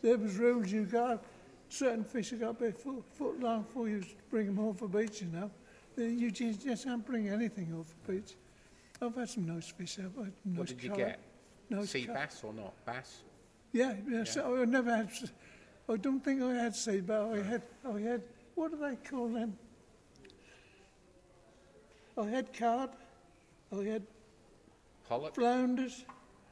there was rules. You got certain fish have got to be a foot long before you bring them off the beach, you know. You just can't bring anything off the beach. I've had some nice fish. I've had nice What did you carp, get? nice Sea carp. bass or not? Bass? Yeah. So I never had. I don't think I had sea bass. I had. What do they call them? I had carp. I had Pollock? flounders,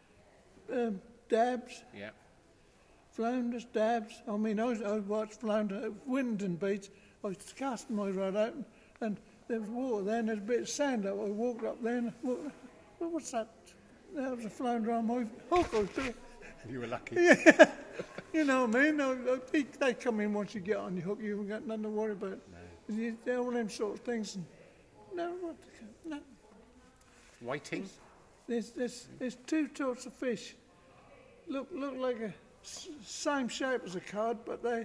dabs. Yeah. Flounders, dabs. I mean, I watched flounder at Winton Beach. I was casting my rod out, and there was water there, and there's a bit of sand up. I walked up there, and well, what's that? There was a flounder on my hook. You were lucky. Yeah. You know what I mean? They come in once you get on your hook. You haven't got nothing to worry about. No. They're all them sort of things. And no. Whiting? There's two sorts of fish. Look like a same shape as a cod, but I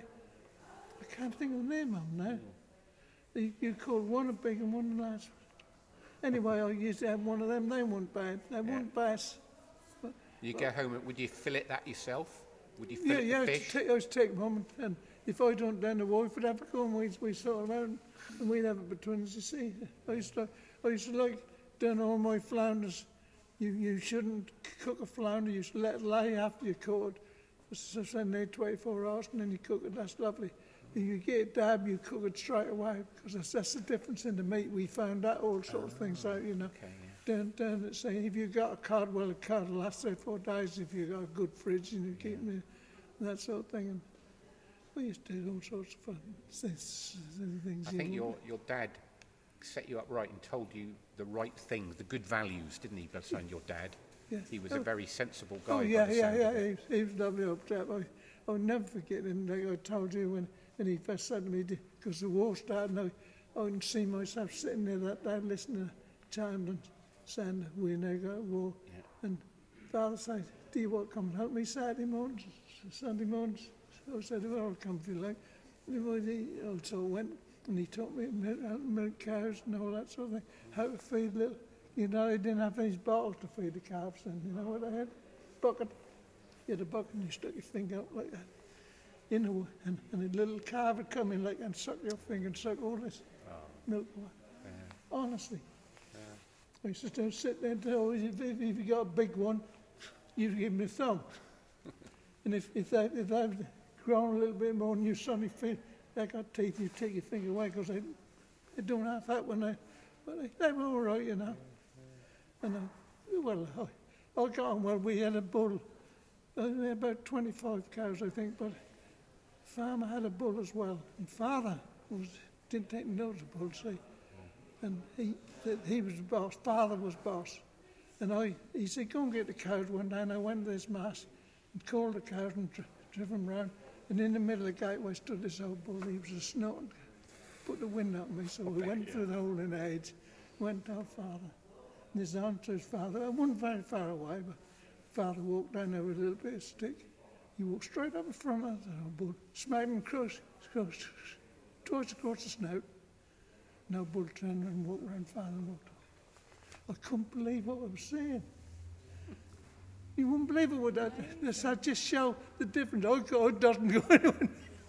can't think of the name of them now. You call one a big and one a large. Anyway, I used to have one of them. They weren't bad. They weren't bass. You go home, would you fillet that yourself? Would you fillet the fish? I was take them home, and if I don't, then the wife would have to go, and we sort them out, and we'd have it between us, you see. I used to like doing all my flounders. You shouldn't cook a flounder. You should let it lay after you caught. So then they 24 hours, and then you cook it. That's lovely. If you get a dab, you cook it straight away, because that's the difference in the meat. We found that all sorts of things out, you know. Okay, yeah. Down at say, if you got a cod, well, a cod will last 3 or 4 days if you got a good fridge and you keep it, that sort of thing. And we used to do all sorts of fun things. I think your dad set you up right and told you the right things, the good values, didn't he, son, your dad? Yeah. He was a very sensible guy. Oh, yeah. He was a lovely old chap. I'll never forget him. Like I told you when he first said to me, because the war started, and I can see myself sitting there that day listening to chimes and saying, we now got a war. Yeah. And Father said, do you want to come and help me Saturday mornings, Sunday mornings? So I said, well, I'll come if you like. And he also went and he taught me how to milk cows and all that sort of thing, how to feed little. You know, he didn't have any bottles to feed the calves then. You know what I had? Bucket. You had a bucket and you stuck your finger up like that. You know, and a little calf would come in like and suck your finger and suck all this milk away. Yeah. Honestly. I used to sit there and tell if you got a big one, you give me a thumb. And if they've grown a little bit more and you suddenly feel they got teeth, you take your finger away because they don't have that when they were all right, you know. And I got on well. We had a bull, about 25 cows, I think, but farmer had a bull as well. And father didn't take notice of bull, see. And he was the boss. Father was boss. And he said, go and get the cows one day. And I went to this mass and called the cows and driven them round. And in the middle of the gateway stood this old bull. He was a snorting. Put the wind up me. So we went through the hole in the hedge, went to our father. And his arm to his father. I wasn't very far away, but father walked down there with a little bit of stick. He walked straight up in front of the old bull, smacked him twice across the snout. No bull turned and walked around father and walked off. I couldn't believe what I was seeing. You wouldn't believe it, would that? That just show the difference. God doesn't go anywhere.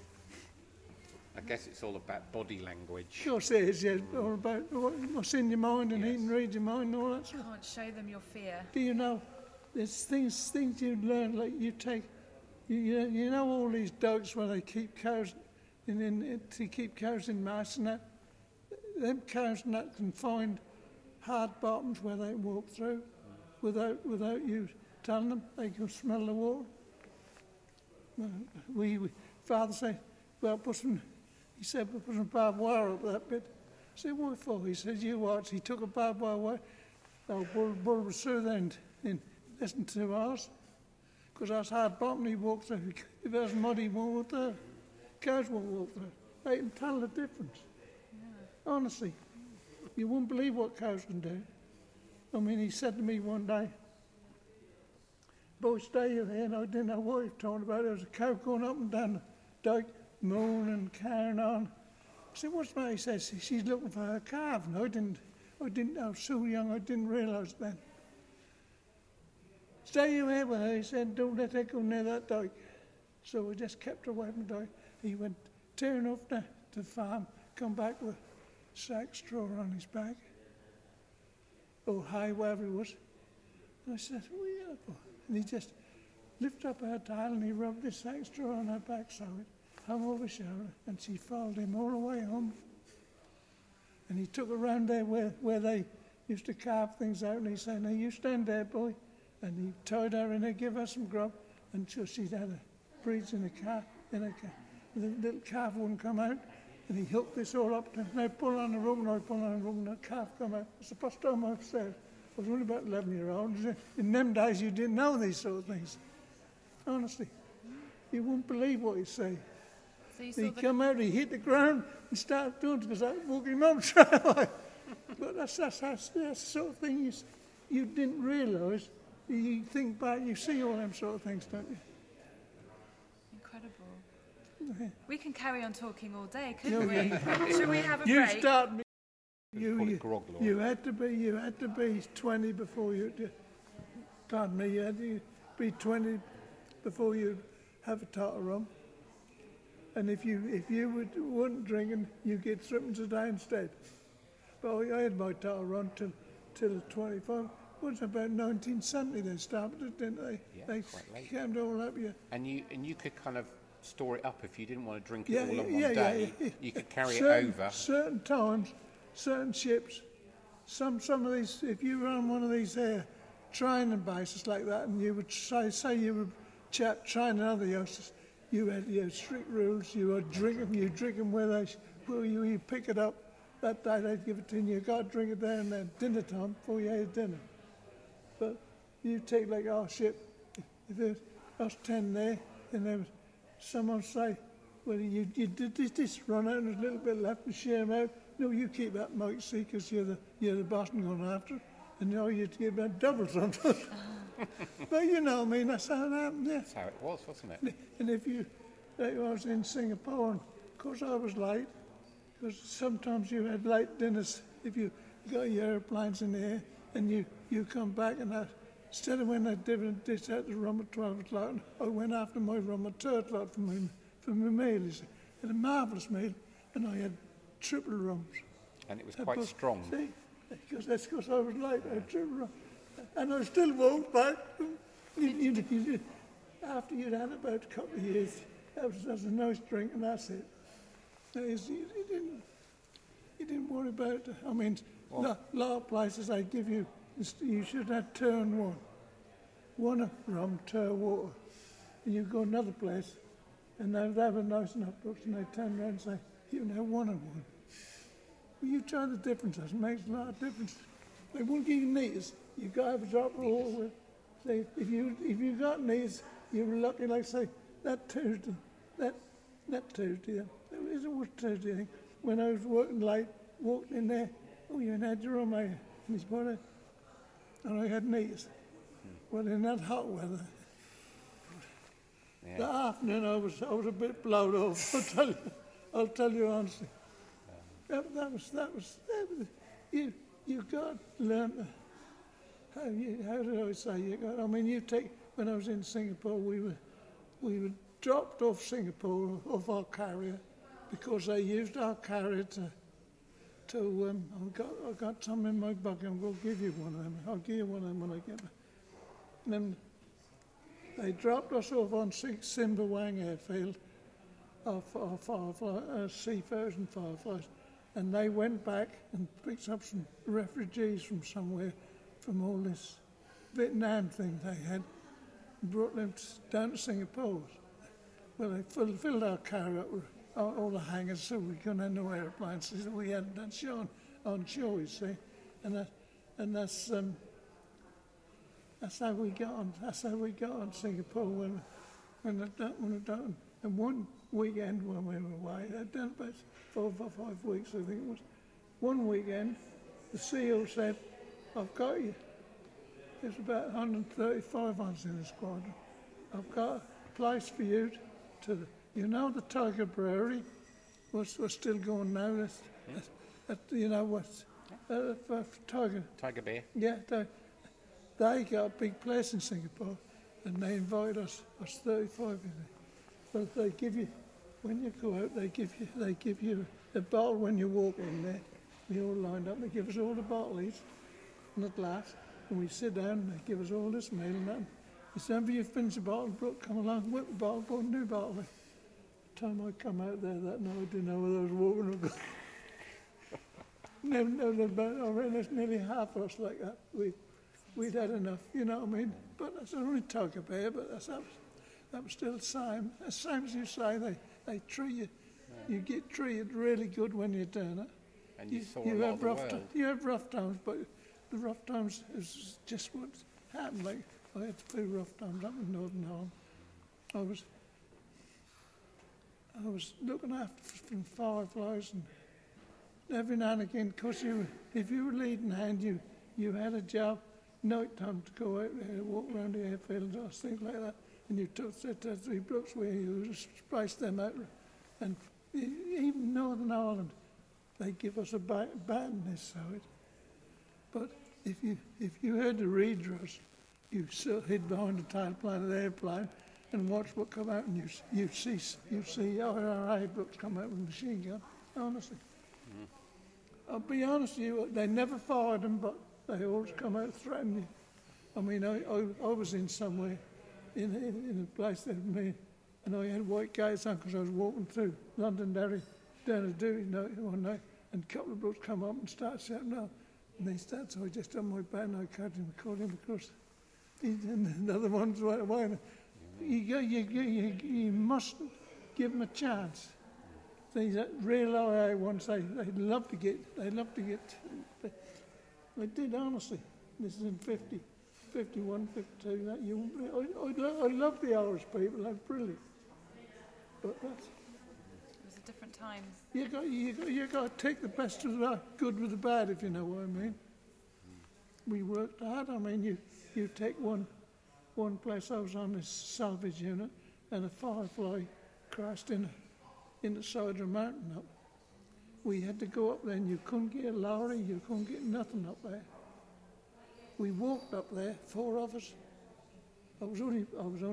I guess it's all about body language. Of course it is, yeah. All about what's in your mind and eat and read your mind and all that stuff. You can't show them your fear. Do you know, there's things you learn, like you take, you know all these dogs where they keep cows, to keep cows in mass and that. Them cows and that can find hard bottoms where they walk through without you telling them. They can smell the water. Father said, well, he said, we put some barbed wire up that bit. I said, what for? He said, you watch. He took a barbed wire away. The bull was through there in less than 2 hours. Because that's hard bottom he walked through. If it was muddy, he won't walk through. Cows won't walk through. They can tell the difference. Honestly, you won't believe what cows can do. I mean, he said to me one day, boy, stay there, and I didn't know what he was talking about. There was a cow going up and down the dike, mooing and carrying on. I said, what's the matter? He says, she's looking for her calf. And I was so young, I didn't realise then. Stay here with her, he said, don't let her go near that dike. So we just kept away from the dog. He went tearing off to the farm, come back with sack straw on his back, or hay, wherever it was. And I said, "What are you up for?" And he just lifted up her tail and he rubbed this sack straw on her back so it hung over her shoulder, and she followed him all the way home. And he took her round there where they used to carve things out, and he said, "Now you stand there, boy." And he tied her in there, give her some grub, until she'd had a breeze in a car. The little calf wouldn't come out, and he hooked this all up to, "Now pull on the rope," and I pull on the rope, and the calf come out. It's the first time I've said, I was only about 11-year-old. In them days, you didn't know these sort of things. Honestly, you wouldn't believe what he'd say. So you He'd come out, he'd hit the ground, and start doing it, because I was walking home straight away. But that's the sort of thing you didn't realise. You think back, you see all them sort of things, don't you? Incredible. We can carry on talking all day, couldn't we? Should we have a You break? start me. Call it grog, Laura. You had to be 20 before you. Pardon me. You had to be 20 before you have a tot of rum. And if you weren't drinking, you get threepence a day instead. But I had my tot of rum till 25. It was about 1970 they started it, didn't they? Yeah, they quite late. cammed all up, yeah. And you could kind of store it up if you didn't want to drink it Yeah, all on yeah, one day. yeah. You could carry certain, it over. Certain times, certain ships, some of these, if you were on one of these training bases like that, and you would say you were training other youngsters, you had strict rules. You were drinking. You drink them where you pick it up. That day they'd give it to you. You got to drink it there and then dinner time before you ate dinner. But you take like our ship. If there's us 10 there, and there was someone say, "Well, you did this run out and there's a little bit left and share them out." No, you keep that, Mike, see, because you're the boss and going after it. And now you give that double sometimes. But you know, I mean, that's how it happened, yeah. That's how it was, wasn't it? And if like I was in Singapore, and of course I was late, because sometimes you had late dinners if you got your airplanes in the air, and you come back and that, instead of when they dish out the rum at 12 o'clock, I went after my rum at 2 o'clock for my meal. You see. I had a marvellous meal, and I had triple rums. And it was quite strong. See, that's because I was late. I had triple rum. And I still walked back. After you'd had about a couple of years, that was a nice drink, and that's it. You didn't worry about it. I mean, a lot of places they give you should have turn one. One of rum, two of water. And you go another place, and they have a nice enough books, and they turn around and say, "You know, one of one." Well, you try the differences. It makes a lot of difference. They won't give you neaters. You got to have a drop of water. Say, if you got neaters, you were lucky. Like say that Tuesday, that Tuesday. It was Tuesday. I think. When I was working late, walked in there. "Oh, you had your rum, and his body, and I had neaters." Well, in that hot weather, the afternoon I was a bit blowed off. I'll tell you honestly. That was you got to learn. How did I say you got? I mean, when I was in Singapore, we were dropped off Singapore off our carrier because they used our carrier to. I got some in my bucket. I'm going to give you one of them. I'll give you one of them when I get back. And then they dropped us off on Simbawang airfield, seafarers and fireflies, and they went back and picked up some refugees from somewhere, from all this Vietnam thing they had, and brought them down to Singapore. Well, they filled our car up with all the hangars, so we couldn't have no airplanes. So we hadn't done show on shore, you see, and that's how we got on. That's how we got on Singapore when it done. And one weekend when we were away, they'd done about 4 or 5 weeks, I think it was. One weekend, the SEAL said, "I've got you." There's about 135 of us in the squadron. "I've got a place for you the Tiger Brewery was still going now. Tiger beer. Yeah, they got a big place in Singapore, and they invited us 35 in there. Well, they give you, when you go out, they give you a bottle when you walk in there. We all lined up. They give us all the bottles and a glass, and we sit down. And they give us all this meal and that. It's whenever you finish a bottle, Brooke, come along, whip the bottle, put a new bottle in. The time I come out there that night, I didn't know whether I was walking or going. I reckon there's nearly half of us like that. We'd had enough, you know what I mean? But that's only talk about it, but that was still the same. As same as you say, they treat you. You get treated really good when you're doing it. And you saw a lot of the world. You have rough times, but the rough times is just what happened. Like, I had a few rough times up in Northern Ireland. I was looking after from fireflies, and every now and again, because if you were leading hand, you had a job night time to go out there, walk around the airfields or things like that, and you took set 3 blocks where you spiced them out. And even Northern Ireland, they give us a bat on this side. But if you heard the redress, you hid behind the tailplane of the airplane and watch what come out, and you see IRA blokes come out with a machine gun. Honestly, I'll be honest with you, they never fired them, but they always come out threatening you. I mean, I was in somewhere in a place that me, and I had white gates on because I was walking through Londonderry down a duty one night, and a couple of blokes come up and start shouting out, and they started, so I just done my back and I caught him across. And the other ones went away. You mustn't give them a chance. These real IA ones, they'd love to get. I did, honestly. This is in 50, 51, 52. That you, I love the Irish people. They're brilliant. But that's. It was a different time. You got to take the best of the good with the bad, if you know what I mean. We worked hard. I mean, you take one place. I was on this salvage unit, and a firefly crashed in the side of a mountain up. We had to go up there, and you couldn't get a lorry, you couldn't get nothing up there. We walked up there, 4 of us. I was only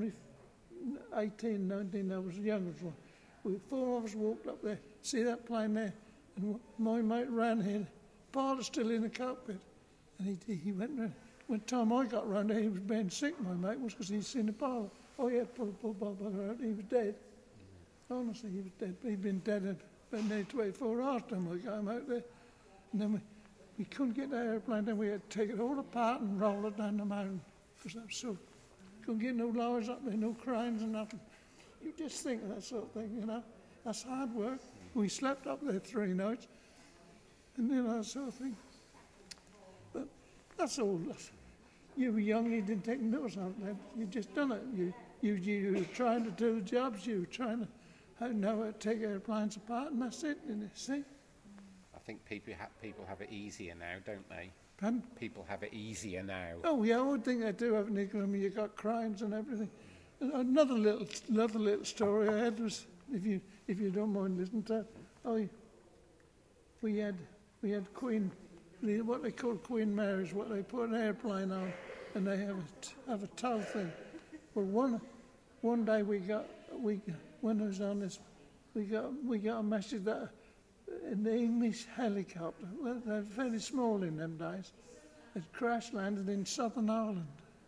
18, 19. I was the youngest one. 4 of us walked up there. See that plane there? And my mate ran here. Pilot's still in the cockpit, and he went round. When time I got round there, he was being sick. My mate was, because he'd seen the pilot. Oh yeah, pull out. He was dead. Honestly, he was dead. He'd been dead about nearly 24 hours time I got him out there. And then we couldn't get the airplane, then we had to take it all apart and roll it down the mountain, because that was so. Couldn't get no lorries up there, no cranes and nothing. You just think of that sort of thing, you know. That's hard work. We slept up there 3 nights, and that sort of thing. But that's all. You were young, you didn't take notice of it. You just done it. You were trying to do the jobs. You were trying to know how to take airplanes apart, and that's it. You see. I think people have it easier now, don't they? Pardon? People have it easier now. Oh yeah, I would think they do have an economy. You got cranes and everything. Another little story I had was, if you don't mind listening to it, we had Queen, what they call Queen Mary's, what they put an airplane on, and they have a tow thing. Well, one day when I was on this, we got a message that an English helicopter, well, they're very small in them days, had crash landed in Southern Ireland.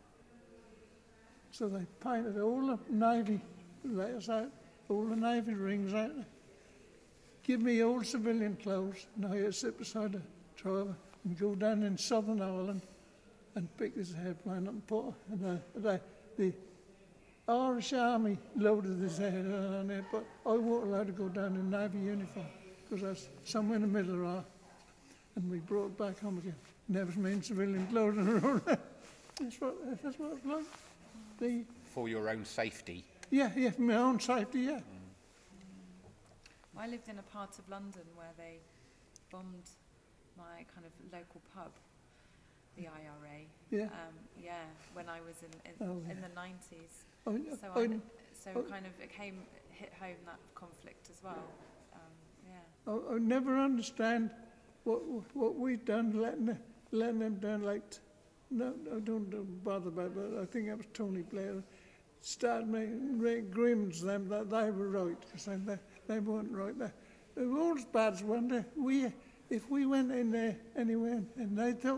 So they painted all the Navy letters out, all the Navy rings out. Give me all civilian clothes, and I had to sit beside the driver and go down in Southern Ireland and pick this airplane up and put it. And the Irish Army loaded this airplane on there, but I wasn't allowed to go down in Navy uniform, because that's somewhere in the middle of our, and we brought it back home again. Never mean civilian clothes and all that. That's what it's like. For your own safety. Yeah, for my own safety, yeah. I lived in a part of London where they bombed my kind of local pub, the IRA. Yeah. When I was in the 90s. So kind of it hit home that conflict as well. I never understand what we've done, letting them down. Like, no, don't bother about it. I think that was Tony Blair. started making agreements with them that they were right, because they weren't right. They were all as bad as one day. If we went in there anywhere and they thought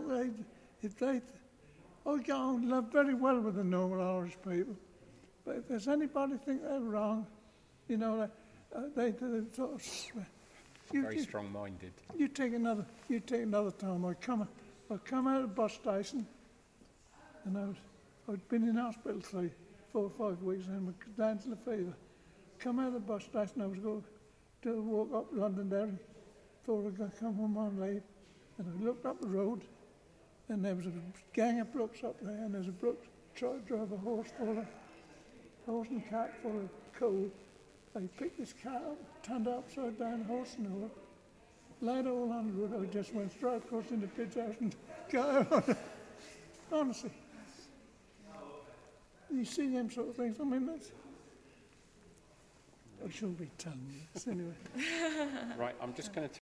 I get on love very well with the normal Irish people, but if there's anybody think they're wrong, you know, they sort of very strong-minded. You take another time. I come out of the bus station, and I'd been in hospital 4 or 5 weeks, and I was down to the fever. Come out of the bus station, I was going to walk up Londonderry before I come home on leave, and I looked up the road, and there was a gang of Brooks up there, and there's a Brooks tried to drive a horse and cart full of coal. They picked this car up, turned it upside down, horse and all, laid it all on the road. I just went straight across into Pitt's house and got out. Honestly. You see them sort of things. I mean, I shouldn't be telling you this anyway. Right, I'm just going to